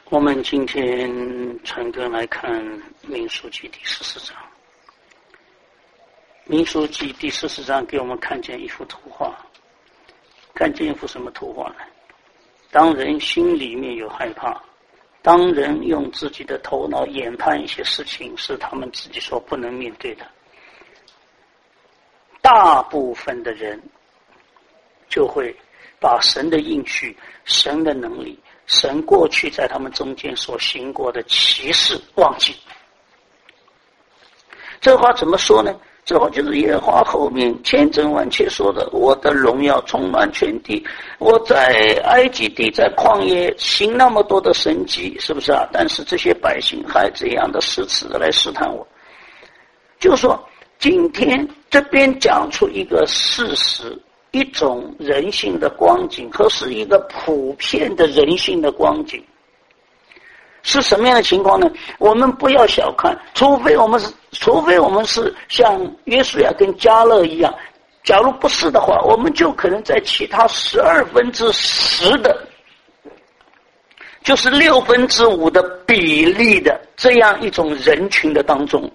我们今天陈根来看民数记第14章。民数记第14章给我们看见一幅图画，看见一幅什么图画呢？当人心里面有害怕，当人用自己的头脑研判一些事情是他们自己所不能面对的，大部分的人就会把神的应许、神的能力、神过去在他们中间所行过的奇事忘记。这话怎么说呢？这话就是耶和华后面千真万确说的，我的荣耀充满全地，我在埃及地在旷野行那么多的神迹，是不是啊？但是这些百姓还这样的施此来试探我。就是说今天这边讲出一个事实，一种人性的光景，和是一个普遍的人性的光景。是什么样的情况呢？我们不要小看，除非我们是像约书亚跟迦勒一样，假如不是的话，我们就可能在其他10/12的，就是5/6的比例的这样一种人群的当中，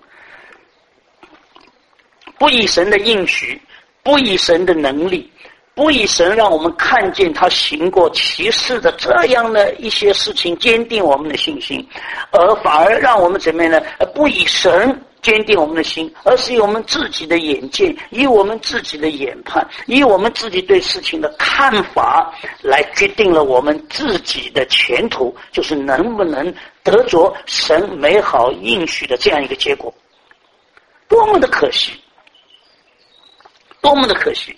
不以神的应许，不以神的能力，不以神让我们看见他行过奇事的这样的一些事情坚定我们的信心，而反而让我们怎么样呢？不以神坚定我们的心，而是以我们自己的眼界，以我们自己的研判，以我们自己对事情的看法来决定了我们自己的前途，就是能不能得着神美好应许的这样一个结果。多么的可惜，多么的可惜！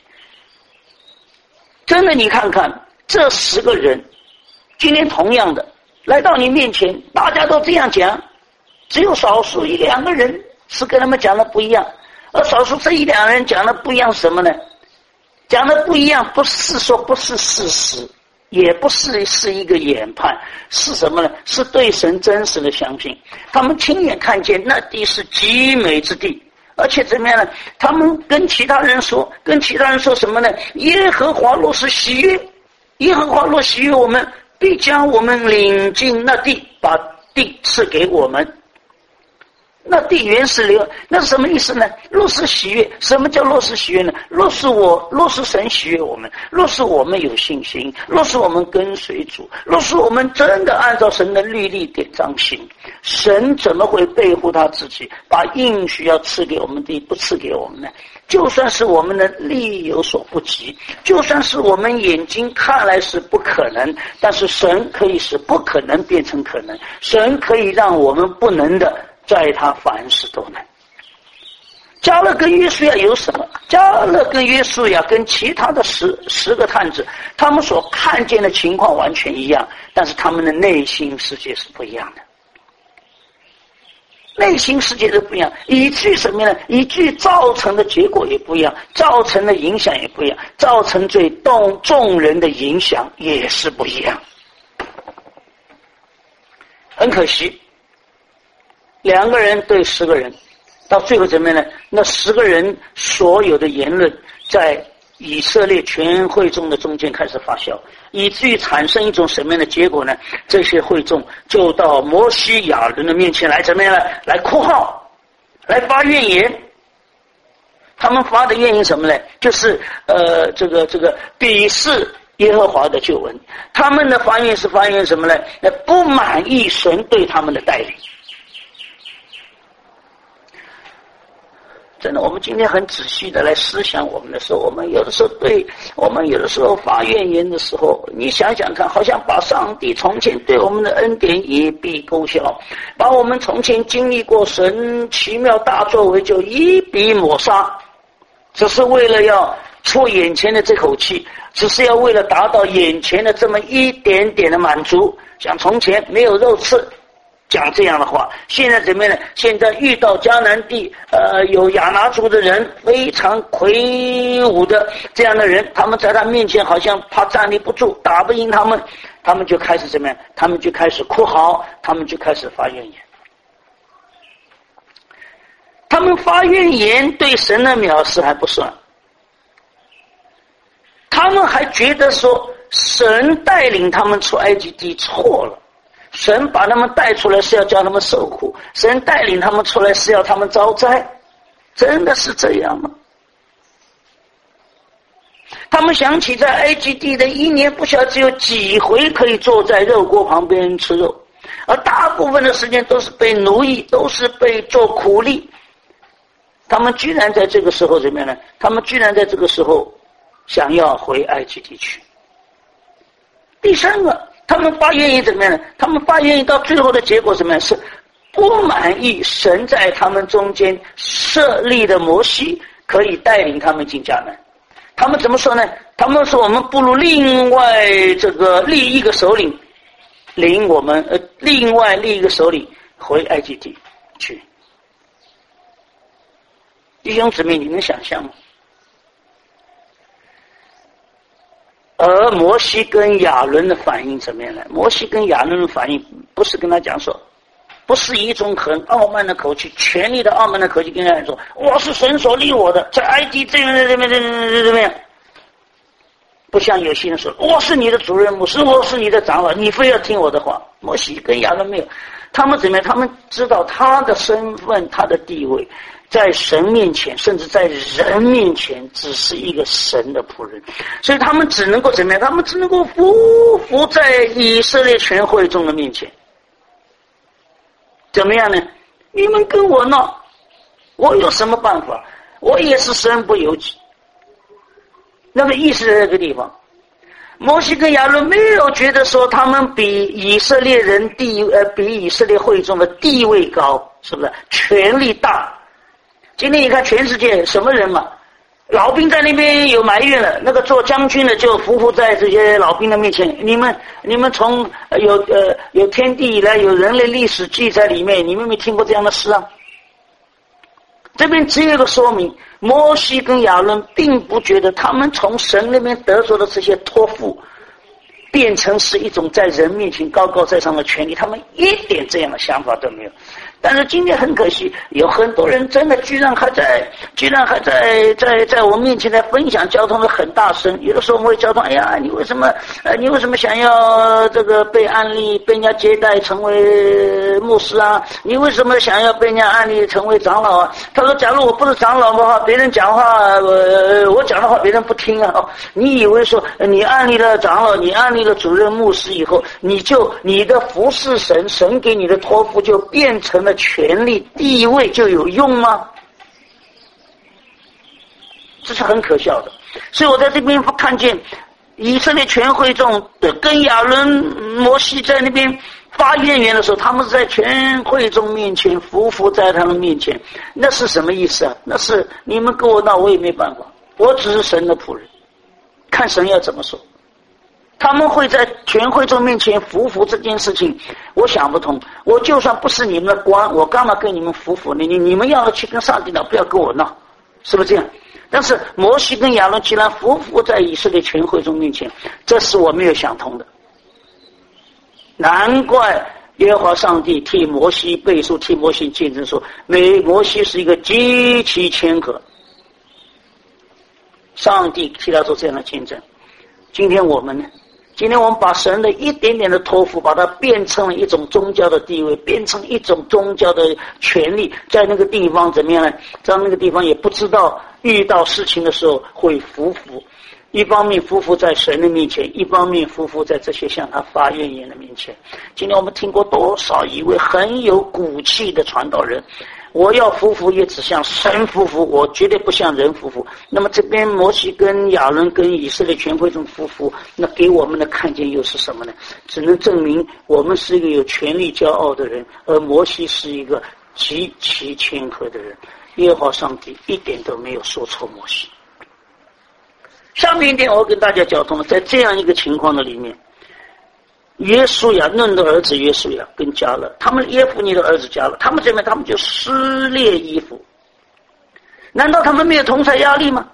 真的，你看看这10个人，今天同样的来到你面前，大家都这样讲，只有少数1-2个人是跟他们讲的不一样，而少数这1-2人讲的不一样是什么呢？讲的不一样，不是说不是事实，也不是一个研判，是什么呢？是对神真实的相信。他们亲眼看见那地是极美之地，而且怎么样呢？他们跟其他人说什么呢？耶和华若是喜悦，耶和华若喜悦我们，必将我们领进那地，把地赐给我们。那地原是流，那是什么意思呢？若是喜悦，什么叫若是喜悦呢？若是神喜悦我们，若是我们有信心，若是我们跟随主，若是我们真的按照神的律例典章行，神怎么会背负他自己，把应许要赐给我们的不赐给我们呢？就算是我们的力有所不及，就算是我们眼睛看来是不可能，但是神可以使不可能变成可能，神可以让我们不能的在他凡事都能。迦勒跟约书亚有什么？迦勒跟约书亚跟其他的十个探子，他们所看见的情况完全一样，但是他们的内心世界是不一样的。内心世界是不一样，以至于什么呢？以至于造成的结果也不一样，造成的影响也不一样，造成对众人的影响也是不一样。很可惜，2个人对10个人，到最后怎么样呢？那10个人所有的言论在以色列全会众的中间开始发酵，以至于产生一种什么样的结果呢？这些会众就到摩西亚伦的面前来怎么样呢？来哭号，来发怨言。他们发的怨言什么呢？就是这个鄙视耶和华的救恩。他们的发言是发言什么呢？不满意神对他们的带领。真的，我们今天很仔细的来思想我们的时候，我们有的时候发怨言的时候，你想想看，好像把上帝从前对我们的恩典一笔勾销，把我们从前经历过神奇妙大作为就一笔抹杀，只是为了要出眼前的这口气，只是要为了达到眼前的这么一点点的满足。像从前没有肉吃，讲这样的话，现在怎么样呢？现在遇到迦南地有亚拿族的人，非常魁梧的这样的人，他们在他面前好像怕站立不住，打不赢他们，他们就开始怎么样？他们就开始哭嚎，他们就开始发怨言。他们发怨言对神的藐视还不算，他们还觉得说神带领他们出埃及地错了， 神把他们带出来是要叫他们受苦，神带领他们出来是要他们遭灾，真的是这样吗？他们想起在埃及地的一年不晓得只有几回可以坐在肉锅旁边吃肉，而大部分的时间都是被奴役，都是被做苦力。他们居然在这个时候怎么样呢？他们居然在这个时候想要回埃及地去。第三个，他们发愿意怎么样呢？他们发愿意到最后的结果怎么样？是不满意神在他们中间设立的摩西可以带领他们进迦南。他们怎么说呢？他们说我们不如另外立一个首领领我们另外立一个首领回埃及地去。弟兄姊妹，你能想象吗？而摩西跟亚伦的反应怎么样呢？摩西跟亚伦的反应不是跟他讲说，不是一种很傲慢的口气，权力的傲慢的口气跟他说，我是神所立我的，在埃及这样，不像有些人说，我是你的主任牧师，我是你的长老，你非要听我的话。摩西跟亚伦没有，他们怎么样？他们知道他的身份，他的地位，在神面前，甚至在人面前，只是一个神的仆人，所以他们只能够怎么样？他们只能够服在以色列全会众的面前。怎么样呢？你们跟我闹，我有什么办法？我也是身不由己。那个意思在这个地方，摩西跟亚伦没有觉得说他们比以色列人比以色列会众的地位高，是不是？权力大。今天你看全世界什么人嘛？老兵在那边有埋怨了，那个做将军的就匍在这些老兵的面前。你们从有天地以来，有人类历史记载里面，你们没听过这样的事啊？这边只有一个说明，摩西跟亚伦并不觉得他们从神那边得着的这些托付变成是一种在人面前高高在上的权利，他们一点这样的想法都没有。但是今天很可惜，有很多人真的居然还在我面前在分享交通的很大声。有的时候我们会交通，哎呀，你为什么想要这个被安利被人家接待成为牧师啊？你为什么想要被人家安利成为长老啊？他说，假如我不是长老的话，别人讲话我讲的话别人不听啊。你以为说你安利了长老，你安利了主任牧师以后，你的服侍神给你的托付就变成了权力地位就有用吗？这是很可笑的。所以我在这边看见以色列全会众跟亚伦摩西在那边发怨言的时候，他们是在全会众面前匍在他们面前，那是什么意思啊？那是你们跟我闹我也没办法，我只是神的仆人，看神要怎么说。他们会在全会众面前匍这件事情，我想不通。我就算不是你们的官，我干嘛跟你们匍？你们要去跟上帝闹，不要跟我闹，是不是这样？但是摩西跟亚伦既然匍在以色列全会众面前，这是我没有想通的。难怪耶和华上帝替摩西背书，替摩西见证说，摩西是一个极其谦和，上帝替他做这样的见证。今天我们呢？今天我们把神的一点点的托付，把它变成了一种宗教的地位，变成一种宗教的权利，在那个地方怎么样呢？在那个地方也不知道遇到事情的时候会匍，一方面匍在神的面前，一方面匍在这些向他发怨言的面前。今天我们听过多少一位很有骨气的传道人，我要匍也只像神匍，我绝对不像人匍。那么这边摩西跟亚伦跟以色列全会众匍，那给我们的看见又是什么呢？只能证明我们是一个有权力骄傲的人，而摩西是一个极其谦和的人。耶和华上帝一点都没有说错摩西。下面一点我跟大家交通了，在这样一个情况的里面，约书亚嫩的儿子约书亚跟迦勒，他们耶孚尼的儿子迦勒，他们这边他们就撕裂衣服。难道他们没有同侪压力吗？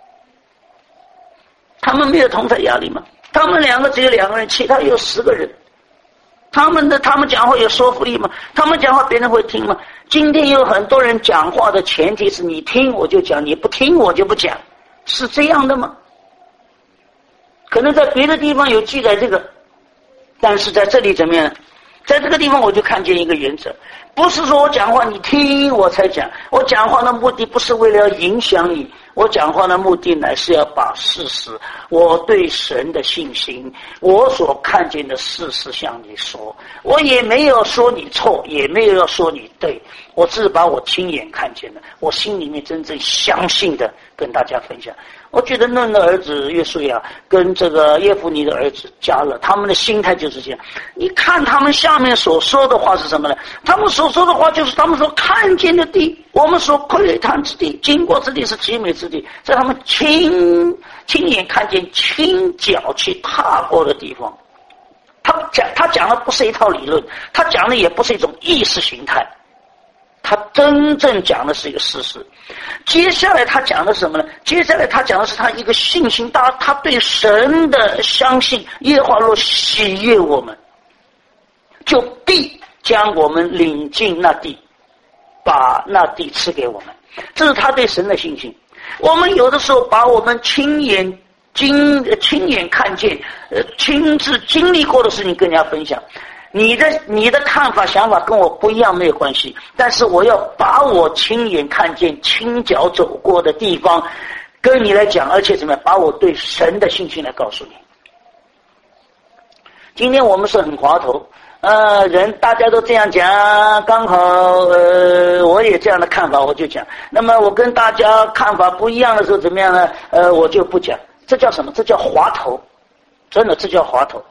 他们没有同侪压力吗？他们两个只有2个人，其他有10个人，他们讲话有说服力吗？他们讲话别人会听吗？今天有很多人讲话的前提是你听我就讲，你不听我就不讲，是这样的吗？可能在别的地方有记载这个，但是在这里怎么样？ 在这个地方我就看见一个原则，不是说我讲话你听我才讲，我讲话的目的不是为了要影响你，我讲话的目的乃是要把事实，我对神的信心，我所看见的事实向你说，我也没有说你错，也没有要说你对，我只是把我亲眼看见的，我心里面真正相信的跟大家分享。我觉得嫩的儿子约书亚跟这个耶孚尼的儿子迦勒，他们的心态就是这样。你看他们下面所说的话是什么呢？他们所说的话就是他们所看见的地，我们所窥探之地，经过之地是极美之地，在他们亲眼看见、亲脚去踏过的地方。他讲的不是一套理论，他讲的也不是一种意识形态，他真正讲的是一个事实。接下来他讲的是什么呢？接下来他讲的是他一个信心，他对神的相信。耶和华若喜悦我们，就必将我们领进那地，把那地赐给我们。这是他对神的信心。我们有的时候把我们亲眼看见亲自经历过的事情跟人家分享，你的看法想法跟我不一样没有关系，但是我要把我亲眼看见亲脚走过的地方跟你来讲，而且怎么样把我对神的信心来告诉你。今天我们是很滑头，人大家都这样讲，刚好我也这样的看法我就讲，那么我跟大家看法不一样的时候怎么样呢？我就不讲。这叫什么？这叫滑头，真的这叫滑头。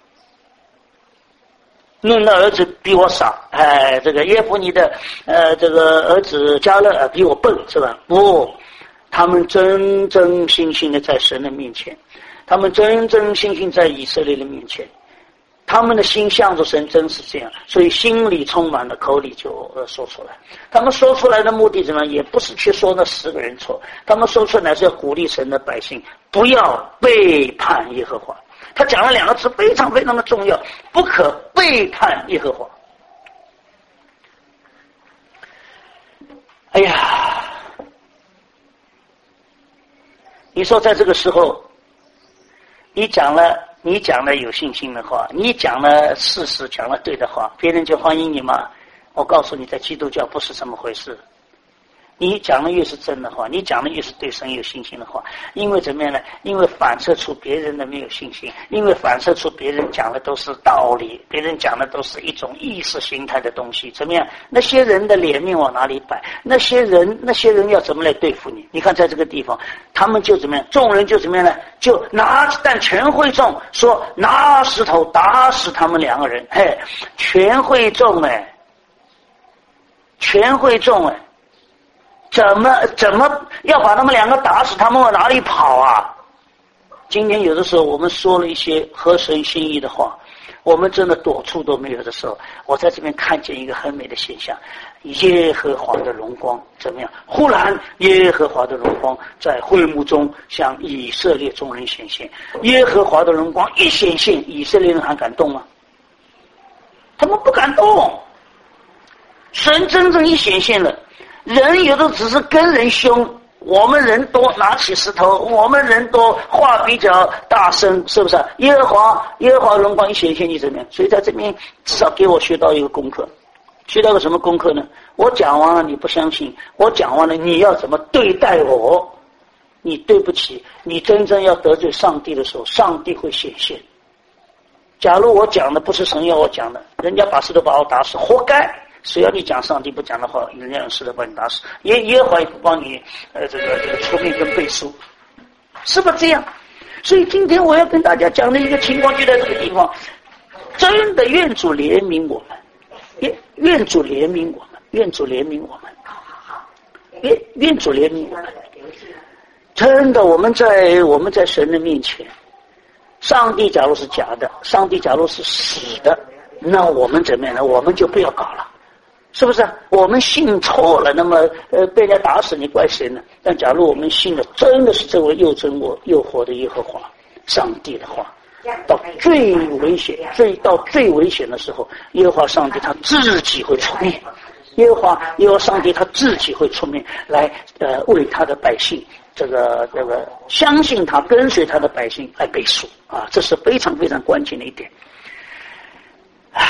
嫩的儿子比我傻，这个耶孚尼的这个儿子迦勒比我笨，是吧？不，他们真真心心的在神的面前，他们真真心心在以色列的面前，他们的心向着神，真是这样，所以心里充满了，口里就说出来。他们说出来的目的怎么样？也不是去说那10个人错，他们说出来是要鼓励神的百姓不要背叛耶和华。他讲了2个字非常非常的重要，不可背叛耶和华。哎呀，你说在这个时候你讲了有信心的话，你讲了事实，讲了对的话，别人就欢迎你吗？我告诉你，在基督教不是这么回事。你讲的越是真的话，你讲的越是对神有信心的话，因为怎么样呢？因为反射出别人的没有信心，因为反射出别人讲的都是道理，别人讲的都是一种意识形态的东西。怎么样？那些人的脸面往哪里摆？那些人要怎么来对付你？你看在这个地方，他们就怎么样？众人就怎么样呢？就但全会众说拿石头打死他们2个人。嘿，全会众全会众怎么要把他们2个打死？他们往哪里跑啊？今天有的时候我们说了一些合神心意的话，我们真的躲处都没有的时候，我在这边看见一个很美的现象，耶和华的荣光怎么样？忽然耶和华的荣光在会幕中向以色列众人显现。耶和华的荣光一显现，以色列人还敢动吗？他们不敢动。神真正一显现了，人有的只是跟人凶，我们人多拿起石头，我们人多话比较大声，是不是？耶和华荣光一显现，你怎么样？所以在这边至少给我学到一个功课。学到个什么功课呢？我讲完了你不相信，我讲完了你要怎么对待我？你对不起，你真正要得罪上帝的时候，上帝会显现。假如我讲的不是神要我讲的，人家把石头把我打死，活该。谁要你讲上帝不讲的话，人家用石头把你打死，耶和华也不帮你这个出面跟背书，是不是这样？所以今天我要跟大家讲的一个情况就在这个地方，真的愿主怜悯我们，愿主怜悯我们，愿主怜悯我们，愿主怜悯我们。真的，我们在神的面前，上帝假如是假的，上帝假如是死的，那我们怎么样呢？我们就不要搞了。是不是我们信错了，那么被人家打死你怪谁呢？但假如我们信的真的是这位又真又活的耶和华上帝的话，到最危险的时候，耶和华上帝他自己会出面，耶和华上帝他自己会出面来为他的百姓这个相信他跟随他的百姓来背书啊，这是非常非常关键的一点。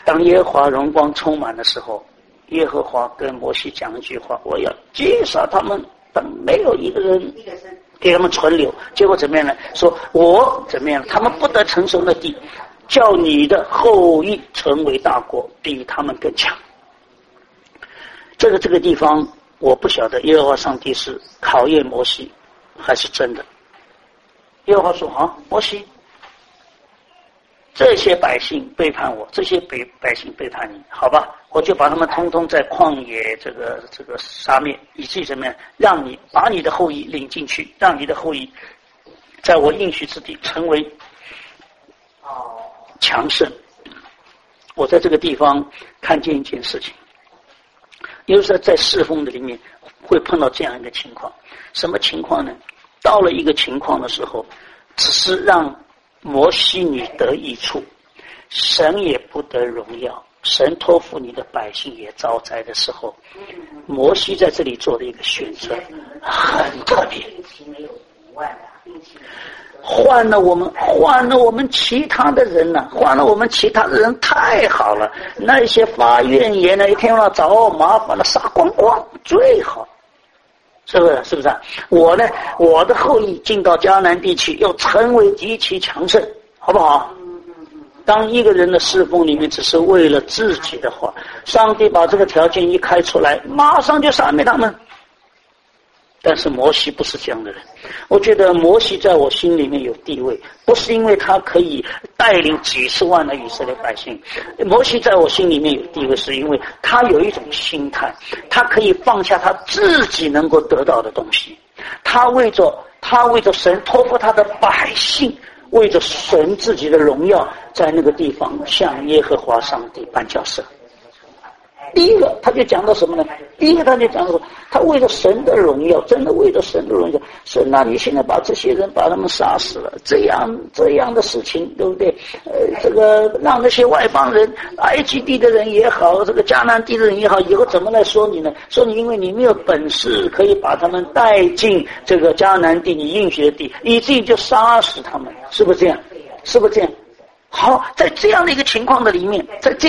当耶和华荣光充满的时候，耶和华跟摩西讲一句话：我要击杀他们，但没有一个人给他们存留。结果怎么样呢？说我怎么样？他们不得承受的地，叫你的后裔成为大国，比他们更强。这个地方，我不晓得耶和华上帝是考验摩西，还是真的。耶和华说：好，摩西，这些百姓背叛我，这些百姓背叛你，好吧，我就把他们通通在旷野这个杀灭，以至于怎么样，让你把你的后裔领进去，让你的后裔在我应许之地成为强盛。我在这个地方看见一件事情，有时候在侍奉的里面会碰到这样一个情况。什么情况呢？到了一个情况的时候，只是让摩西你得益处，神也不得荣耀，神托付你的百姓也遭灾的时候，摩西在这里做的一个选择很特别，换了我们其他的人呢，换了我们其他的人太好了，那些发怨言的一天到晚找麻烦的杀光光最好，是不是啊？我呢，我的后裔进到迦南地区，要成为极其强盛，好不好？当一个人的侍奉里面只是为了自己的话，上帝把这个条件一开出来，马上就杀灭他们。但是摩西不是这样的人，我觉得摩西在我心里面有地位，不是因为他可以带领几十万的以色列百姓，摩西在我心里面有地位，是因为他有一种心态，他可以放下他自己能够得到的东西，他为着神托付他的百姓，为着神自己的荣耀，在那个地方向耶和华上帝办交涉。第一个他就讲到什么呢？第一个他就讲到他为了神的荣耀，真的为了神的荣耀，神啊，你现在把这些人把他们杀死了，这样的事情，对不对？这个让那些外邦人，埃及地的人也好，这个迦南地的人也好，以后怎么来说你呢？说你因为你没有本事可以把他们带进这个迦南地你应许的地，以至于就杀死他们，是不是这样？是不是这样？好，在这样的一个情况的里面，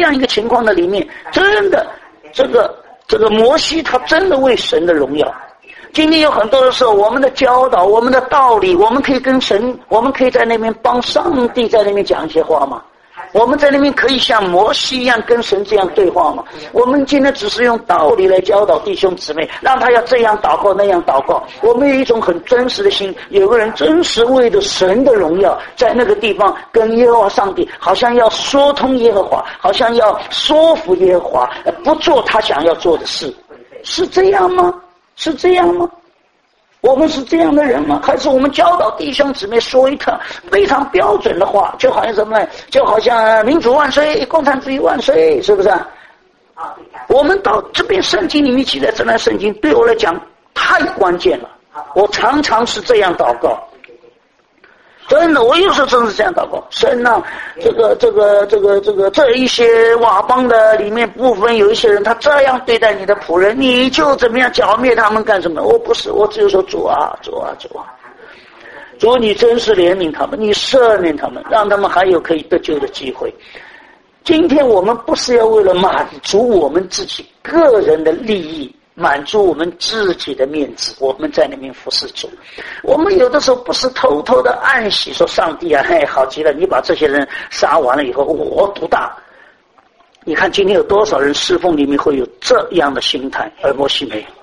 真的这个摩西他真的为神的荣耀。今天有很多的时候，我们的教导，我们的道理，我们可以跟神，我们可以在那边帮上帝在那边讲一些话吗？我们在那边可以像摩西一样跟神这样对话吗？我们今天只是用道理来教导弟兄姊妹，让他要这样祷告那样祷告。我们有一种很真实的心，有个人真实为着神的荣耀，在那个地方跟耶和华上帝，好像要说通耶和华，好像要说服耶和华，不做他想要做的事，是这样吗？是这样吗？我们是这样的人吗？还是我们教导弟兄姊妹说一套非常标准的话，就好像什么呢？就好像民主万岁，共产主义万岁，是不是啊？我们到这边圣经里面记载这段圣经，对我来讲太关键了。我常常是这样祷告，真的，我有时候真是这样祷告。神啊，这一些瓦邦的里面部分有一些人，他这样对待你的仆人，你就怎么样剿灭他们干什么？我不是，我只有说主啊，主你真是怜悯他们，你赦免他们，让他们还有可以得救的机会。今天我们不是要为了满足我们自己个人的利益，满足我们自己的面子，我们在那边服侍主。我们有的时候不是偷偷的暗喜说上帝啊，嘿，好极了，你把这些人杀完了以后，我独大。你看今天有多少人侍奉里面会有这样的心态，而摩西没有。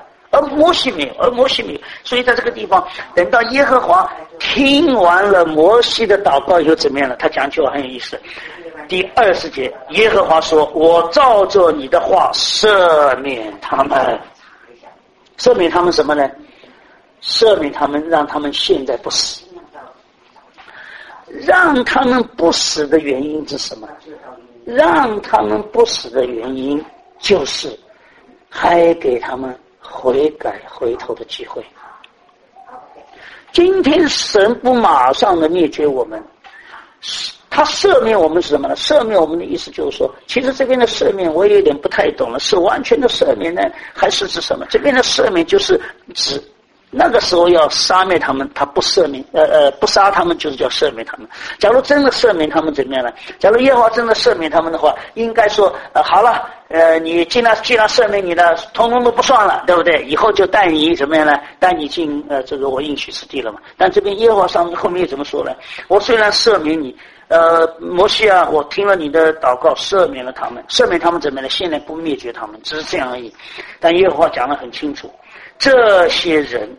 所以在这个地方，等到耶和华听完了摩西的祷告以后怎么样了？他讲句话很有意思。第20节，耶和华说：我照着你的话赦免他们。赦免他们什么呢？赦免他们，让他们现在不死。让他们不死的原因是什么？让他们不死的原因就是还给他们悔改回头的机会。今天神不马上的灭绝我们，他赦免我们是什么呢？赦免我们的意思就是说，其实这边的赦免我也有点不太懂了，是完全的赦免呢，还是指什么？这边的赦免就是指那个时候要杀灭他们，他不赦免，不杀他们就是叫赦免他们。假如真的赦免他们怎么样呢？假如耶和华真的赦免他们的话，应该说，好了，你既然赦免你的，通通都不算了，对不对？以后就带你怎么样呢？带你进这个我应许之地了嘛。但这边耶和华上面后面又怎么说呢？我虽然赦免你，摩西啊，我听了你的祷告，赦免了他们，赦免他们怎么样呢？现在不灭绝他们，只是这样而已。但耶和华讲得很清楚。这些人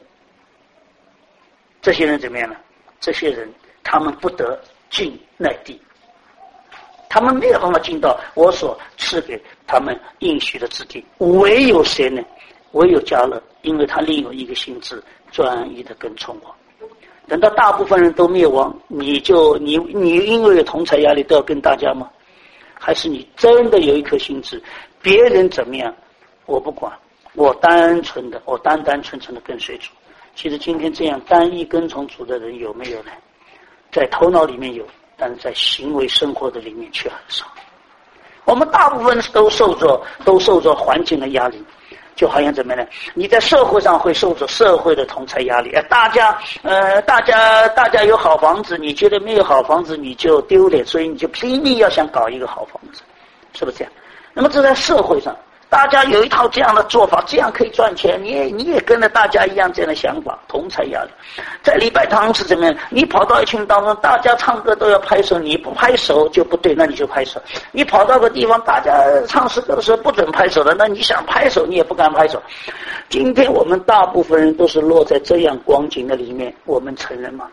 怎么样呢？这些人他们不得进那地，他们没有办法进到我所赐给他们应许的之地。唯有谁呢？唯有迦勒，因为他另有一个心志，专一的跟从我。等到大部分人都灭亡，你因为有同侪压力都要跟大家吗？还是你真的有一颗心志，别人怎么样我不管，我单纯的跟随主。其实今天这样单一跟从主的人有没有呢？在头脑里面有，但是在行为生活的里面却很少。我们大部分都受着环境的压力，就好像怎么样呢？你在社会上会受着社会的同侪压力，大家有好房子，你觉得没有好房子你就丢脸，所以你就拼命要想搞一个好房子，是不是这样？那么这在社会上，大家有一套这样的做法，这样可以赚钱，你也跟着大家一样这样的想法，同侪压力。在礼拜堂是怎么样？你跑到一群当中，大家唱歌都要拍手，你不拍手就不对，那你就拍手。你跑到个地方，大家唱诗歌的时候不准拍手的，那你想拍手你也不敢拍手。今天我们大部分人都是落在这样光景的里面，我们承认吗？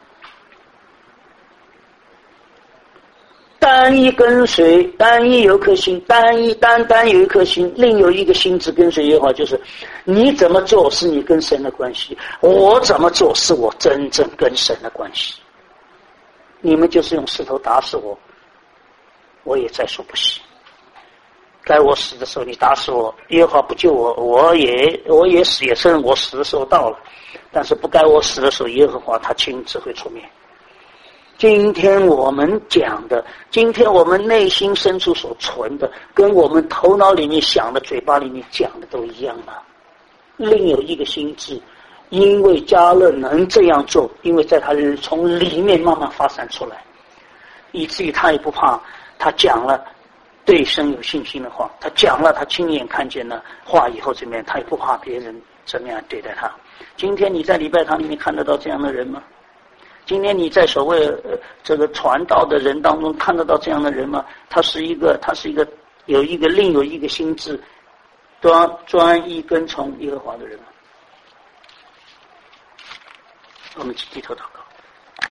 单一跟随，单一有一颗心，单有一颗心，另有一个心志跟随耶和华，就是你怎么做是你跟神的关系，我怎么做是我真正跟神的关系。你们就是用石头打死我，我也在所不惜。该我死的时候你打死我，耶和华不救我，我也死，也承认我死的时候到了。但是不该我死的时候，耶和华他亲自会出面。今天我们讲的，今天我们内心深处所存的，跟我们头脑里面想的、嘴巴里面讲的都一样吗？另有一个心志，因为迦勒能这样做，因为在他从里面慢慢发展出来，以至于他也不怕，他讲了对神有信心的话，他讲了他亲眼看见了话以后怎么样，他也不怕别人怎么样对待他。今天你在礼拜堂里面看得到这样的人吗？今天你在所谓这个传道的人当中看得到这样的人吗？他是一个另有一个心志，专一跟从耶和华的人吗？我们低头祷告。